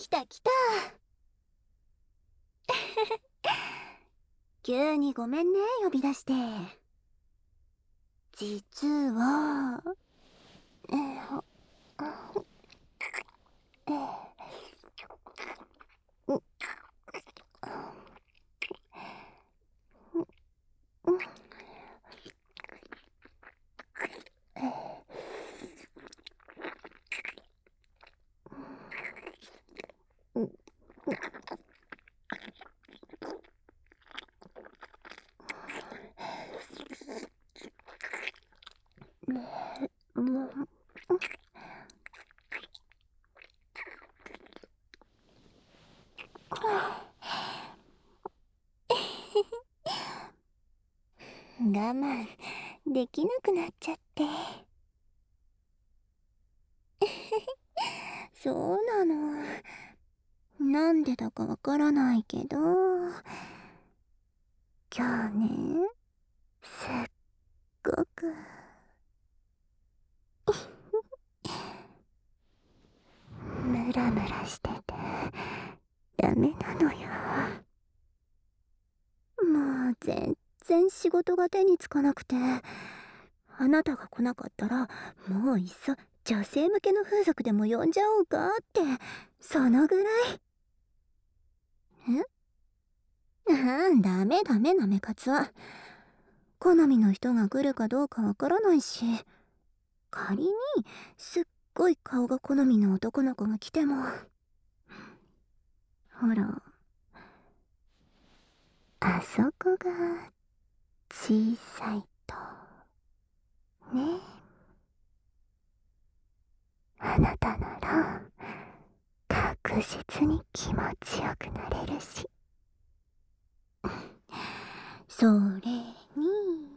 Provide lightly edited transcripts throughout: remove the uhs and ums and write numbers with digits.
た来た。急にごめんね、呼び出して。実は、我慢できなくなっちゃって。そうなの。なんでだかわからないけど、今日ね、すっごくムラムラしててダメなのよ。もう全然仕事が手につかなくて、あなたが来なかったらもういっそ女性向けの風俗でも呼んじゃおうかって、そのぐらい。ダメダメなめかつは。好みの人が来るかどうかわからないし、仮にすっごい顔が好みの男の子が来ても、ほら、あそこが小さいとね。あなたなら確実に気持ちよくなれるし、それに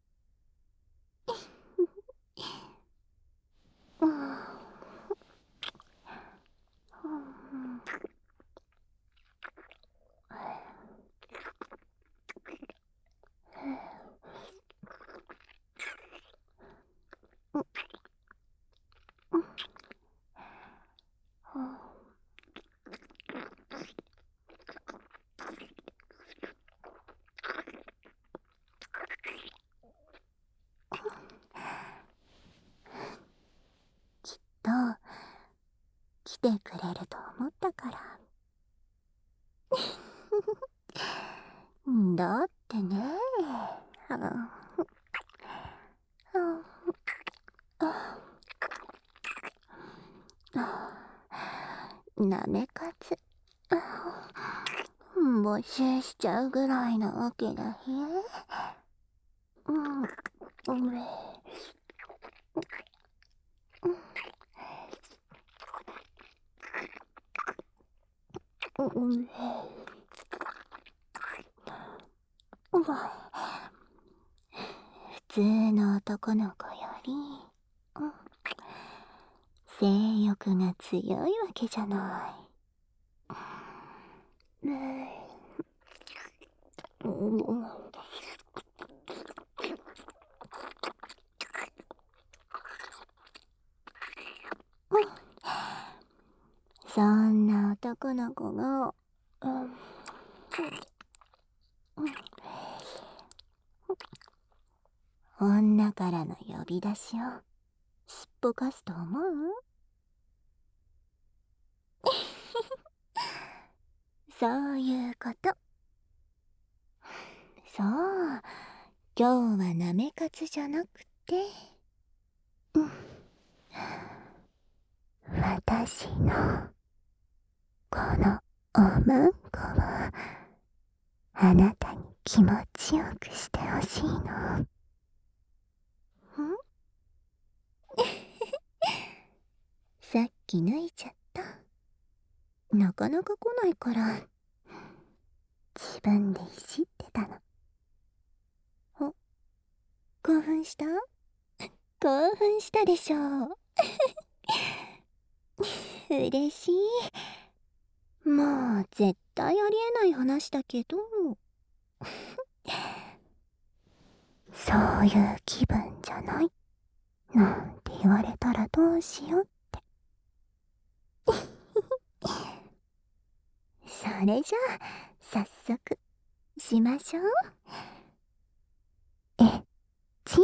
きっと来てくれると思ったから。だってね、なめかつ募集しちゃうぐらいなわけだよ。普通の男の子より性欲が強いわけじゃない。そんな男の子が、女からの呼び出しをすっぽかすと思う？そういうこと。そう、今日はなめかつじゃなくて、私のこのおまんこをあなたに気持ちよくしてほしいの。さっき抜いちゃった。なかなか来ないから自分でいじってたの。お、興奮した？興奮したでしょう。嬉しい。もう絶対ありえない話だけど、そういう気分じゃないなんて言われたらどうしようって。 れじゃあ早速しましょう。えっち。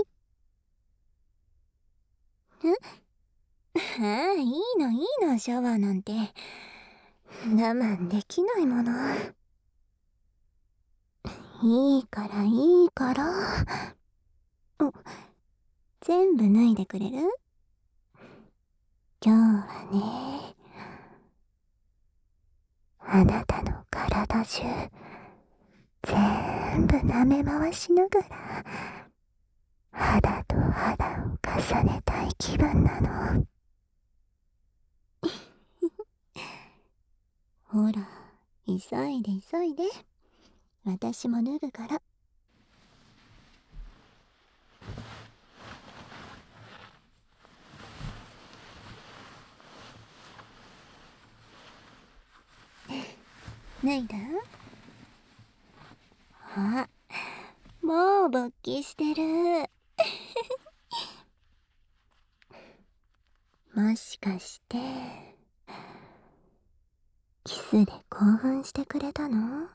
ああ、いいのいいの、シャワーなんて我慢できないもの。いいからいいから。全部脱いでくれる？今日はね、あなたの体中全部舐め回しながら肌と肌を重ねたい気分なの。ほら、急いで急いで。私も脱ぐから。脱いだ？あ、もう勃起してる。もしかしてキスで興奮してくれたの？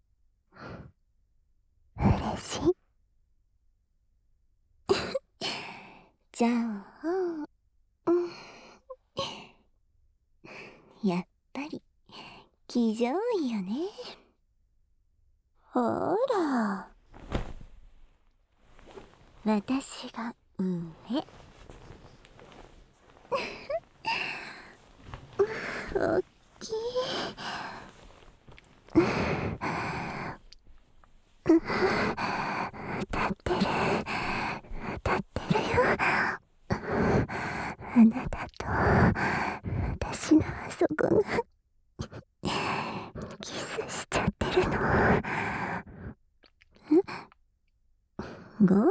嬉しい。じゃあ、やっぱり騎乗位よね。ほら、私が上。おっきい。立ってるよ。あなたと私のあそこがキスしちゃってるの。ゴム？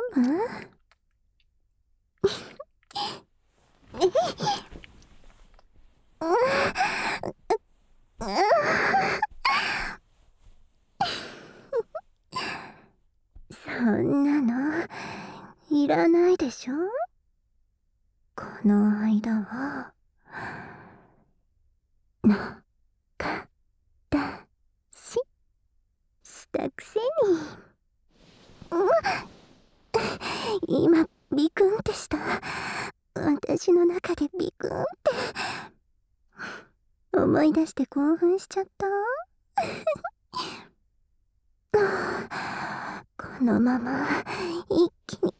そんなのいらないでしょ。この間は仲だしたくせに。今ビクンってした。私の中でビクンって思い出して興奮しちゃった。このまま一気に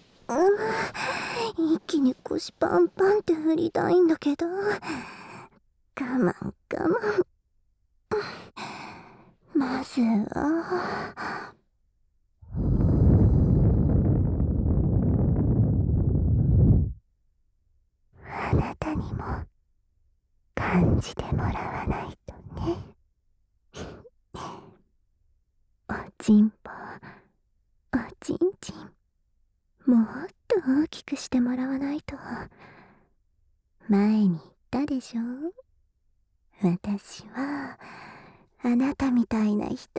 腰パンパンって振りたいんだけど、我慢我慢。まずはあなたにも感じてもらわないとね。おちんぽ、おちんちん、もっと大きくしてもらわないと。前に言ったでしょ、私はあなたみたいな人。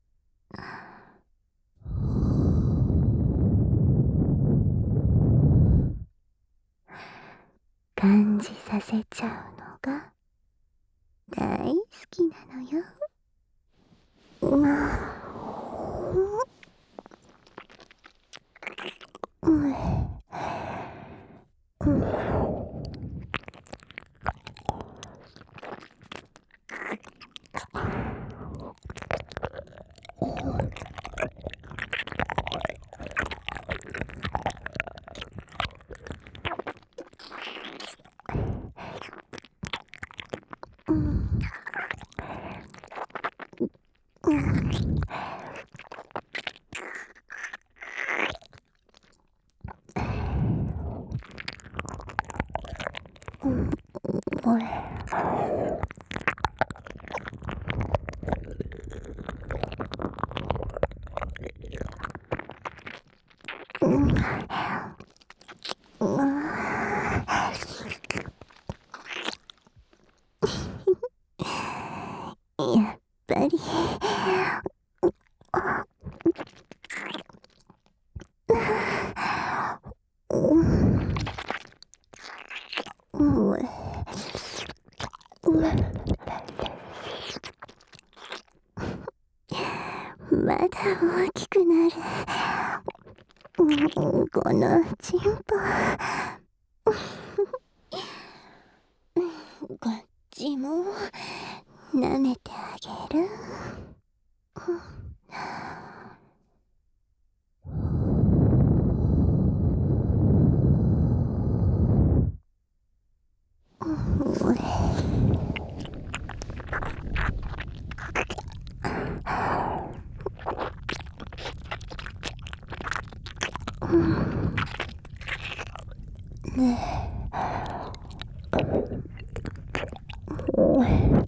感じさせちゃうのが大好きなのよ。やっぱり大きくなる。このチンポ。こっちも舐めてあげる。ねえ。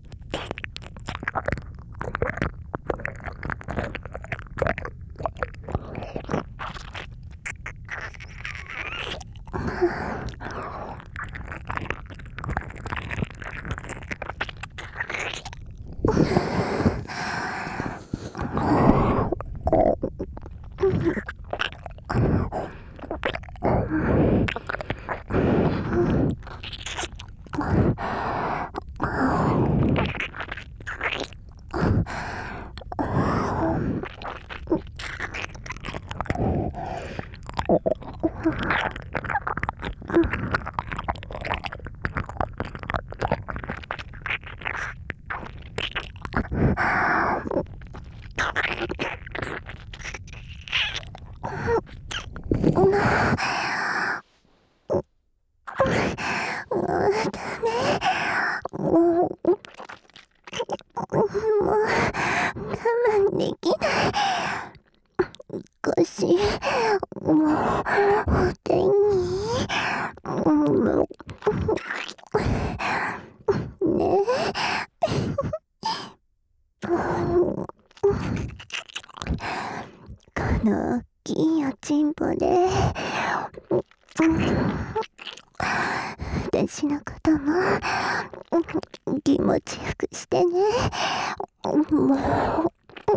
もう我慢できない。腰もうお手にねえ。この大きいおちんぽで私のことも気持ちよくしてね。もう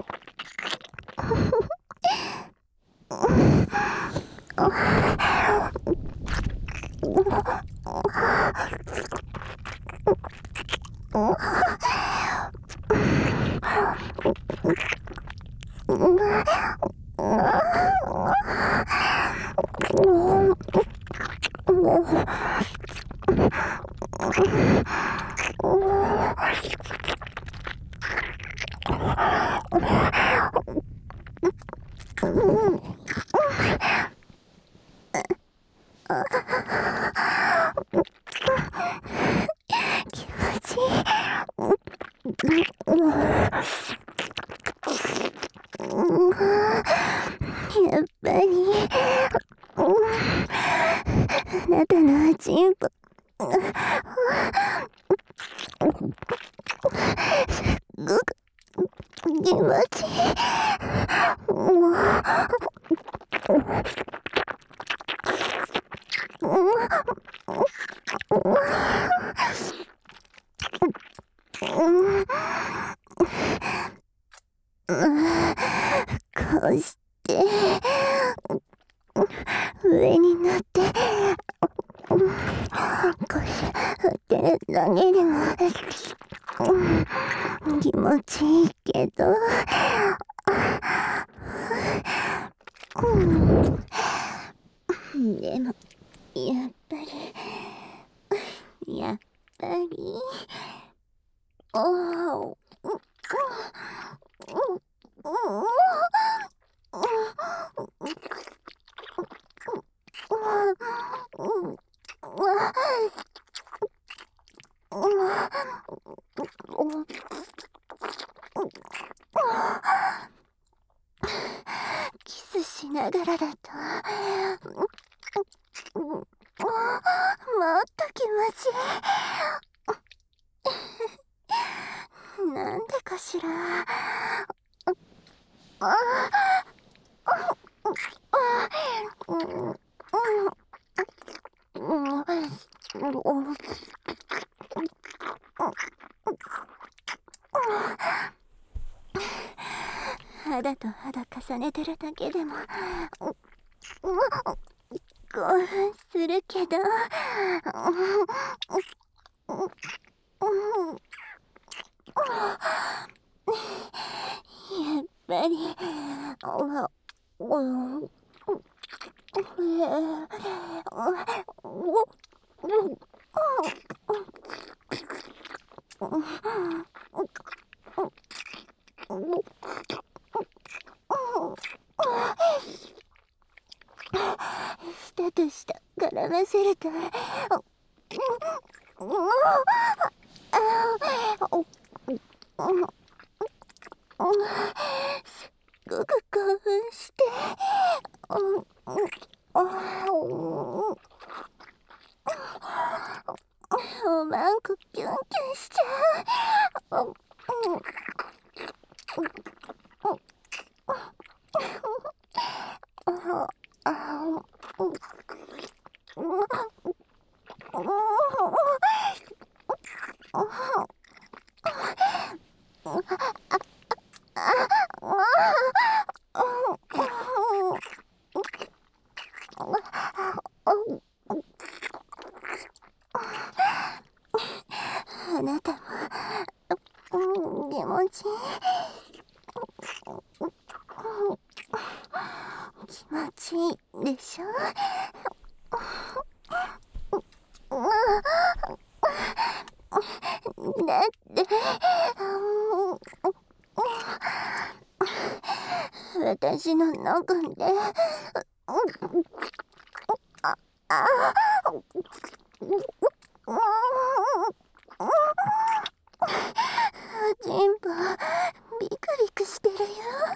気持ちいい。やっぱりあなたのおちんぽすっごく気持ちいい。こうして上に乗ってこうしてるだけでも気持ちいいけどでもやっぱりおーキスしながらだともっと気持ちいい。なんでかしら。肌と肌重ねてるだけでも興奮するけどやっぱり、舌と舌絡ませると、すっごく興奮して、おまんこキュンキュンしちゃう。あなたも、気持ちいいでしょ。だって、私の中で、チンポビクビクしてるよ。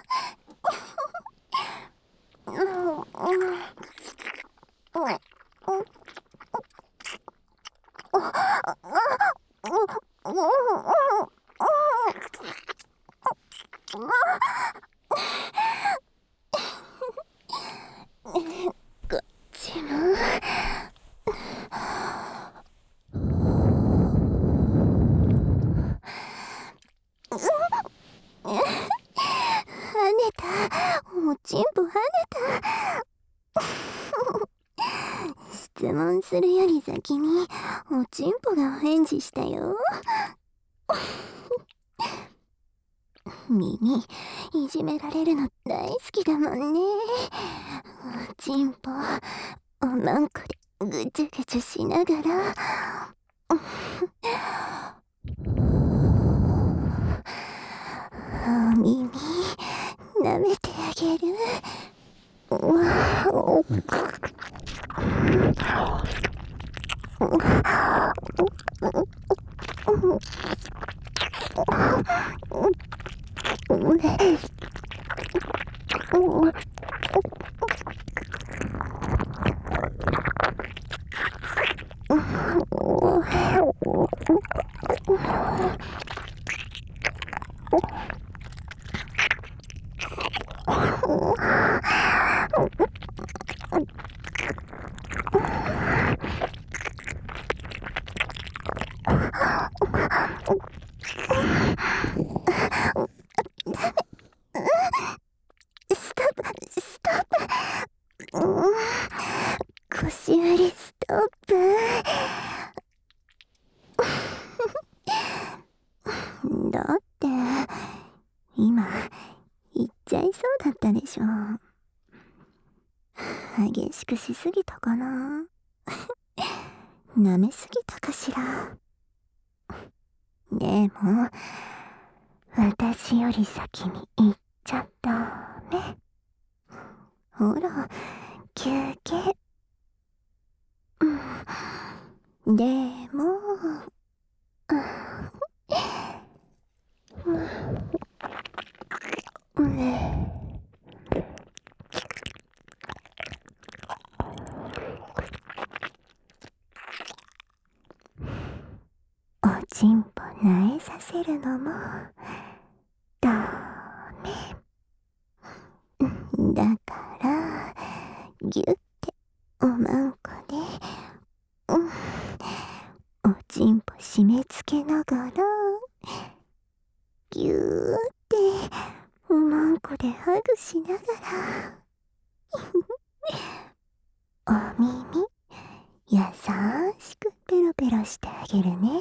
こっちも。跳ねた。おちんぽ跳ねた。質問するより先におちんぽがお返事したよ。耳いじめられるの大好きだもんね。おちんぽおまんこでぐちゅぐちゅしながらお耳舐めてあげる。ストップストップ。腰振りストップ。だって今言っちゃいそうだったでしょ。激しくしすぎたかな。舐めすぎたかしら。でも私より先に行っちゃったね。ほら休憩。でもおちんぽなえさせるのもダメ。だからギュッておまんこでおちんぽ締め付けながらギューっておまんこでハグしながらお耳優しくペロペロしてあげるね。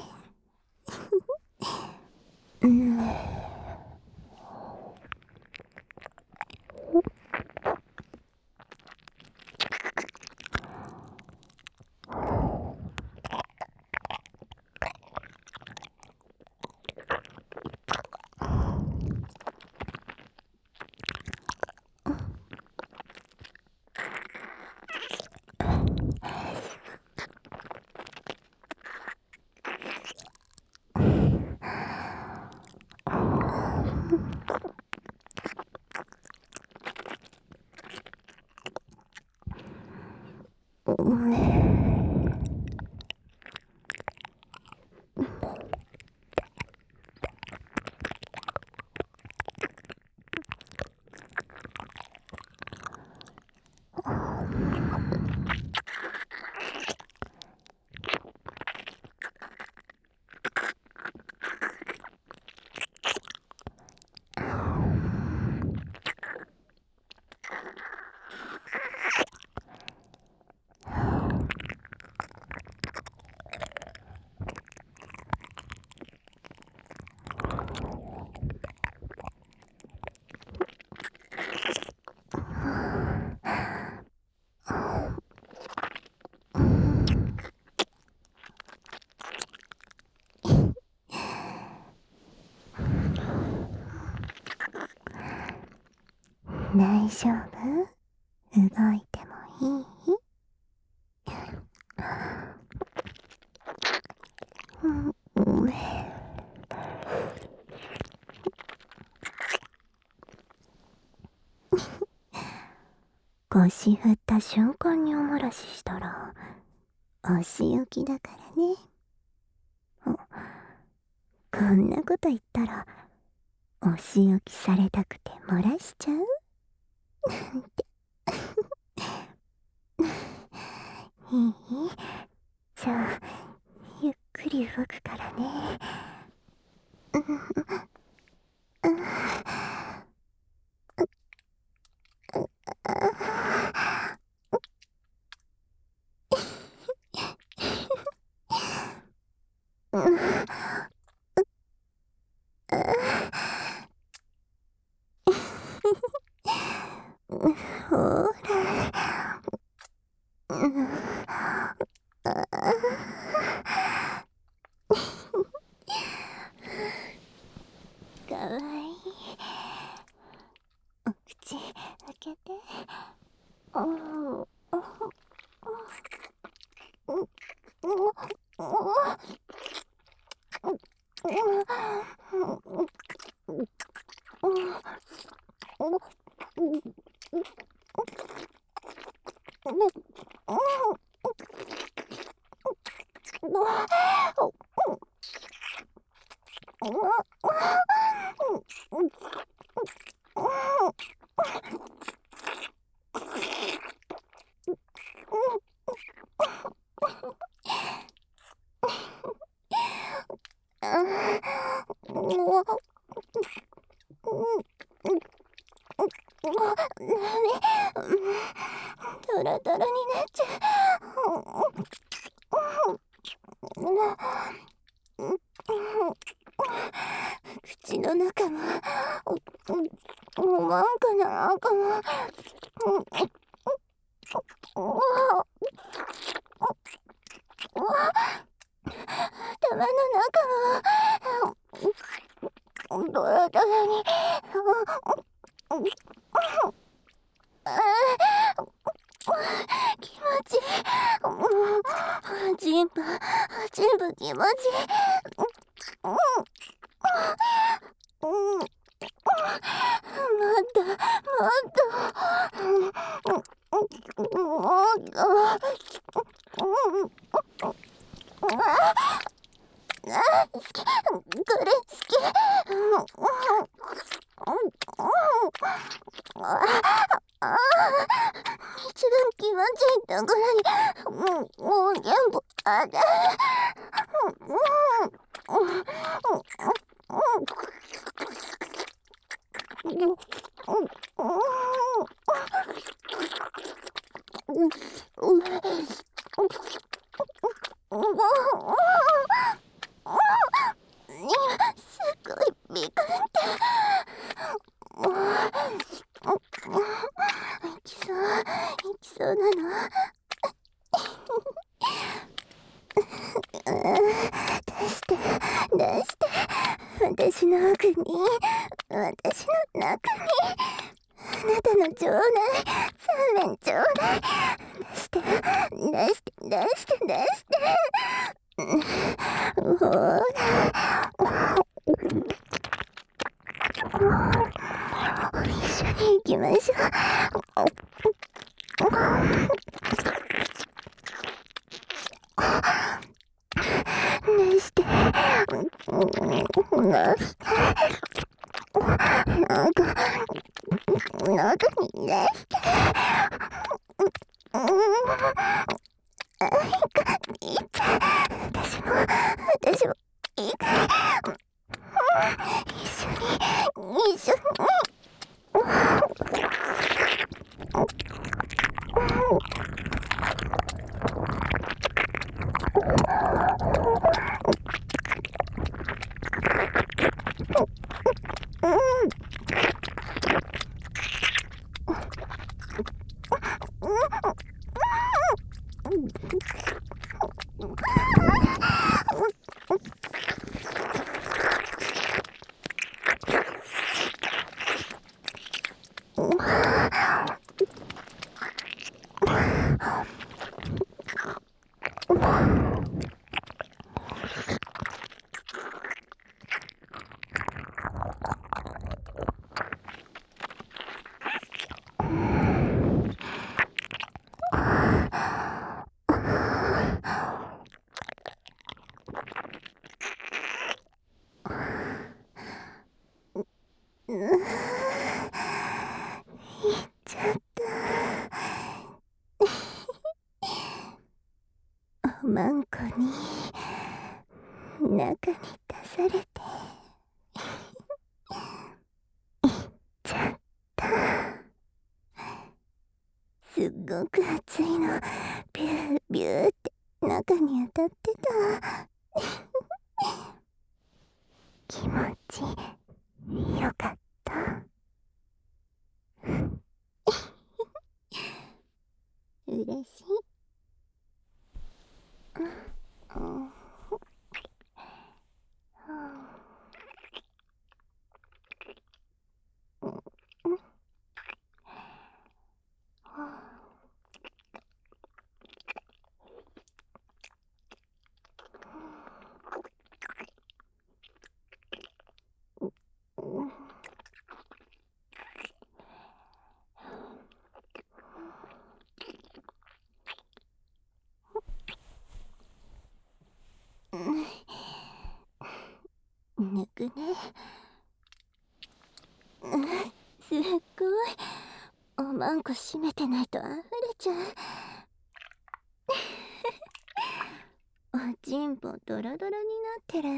大丈夫？動いてもいい？腰振った瞬間におもらししたらお仕置きだからね。こんなこと言ったらお仕置きされたくて漏らしちゃうなんていい？じゃあゆっくり動くからね。ほら。かわいい。お口開けて。ドロドロになっちゃう。口の中もおまんかなんかも頭の中もドロドロに気持ちいい。全部気持ちいい。もっと好き。これ好き。一番気持ちいいところにもう全部あだ。すごいビクンっていきそうなの。出して私の奥に、私の中にあなたの腸内三連ちょうだい。出してほら一緒に行きましょう。 喉にね、私も、いいから、一緒に、おまんこに中に出されてちゃった。すっごく熱いのビュービューって中に当たってた。気持ちよかった。嬉しい。ぬくね。すっごい。おまんこ閉めてないと溢れちゃう。おちんぽドロドロになってる。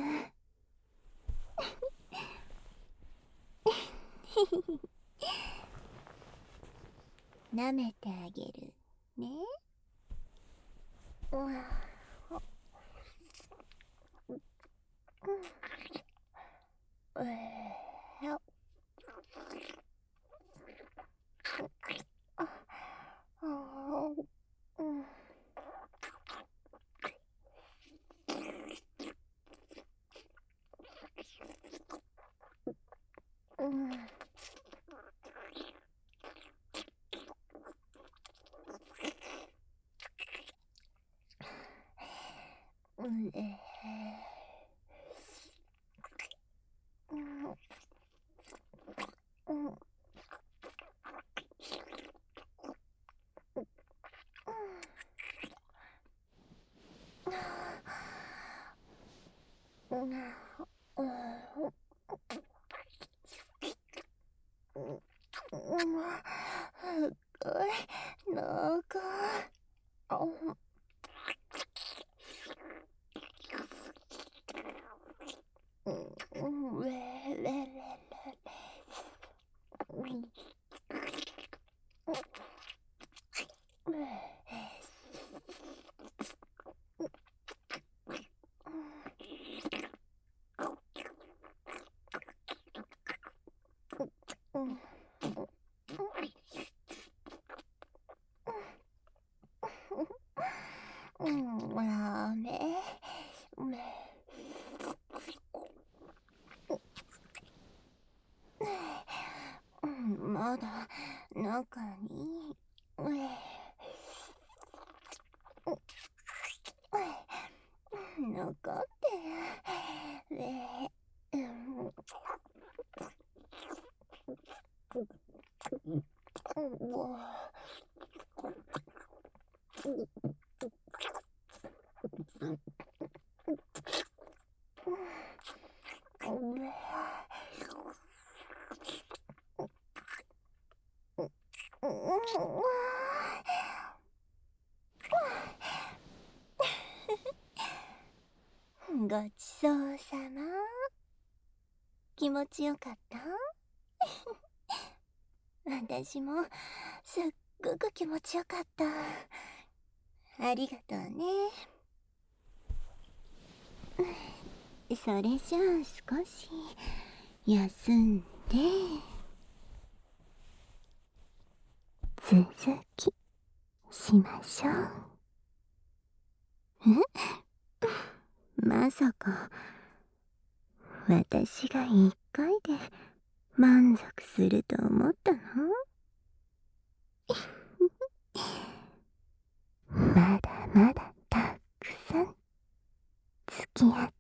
舐めてあげるね。なんかまだ中に残ってごちそうさま。気持ちよかった？私もすっごく気持ちよかった。ありがとうね。それじゃあ少し休んで続きしましょう。まさか私が一回で満足すると思ったの？まだまだたくさん付き合っ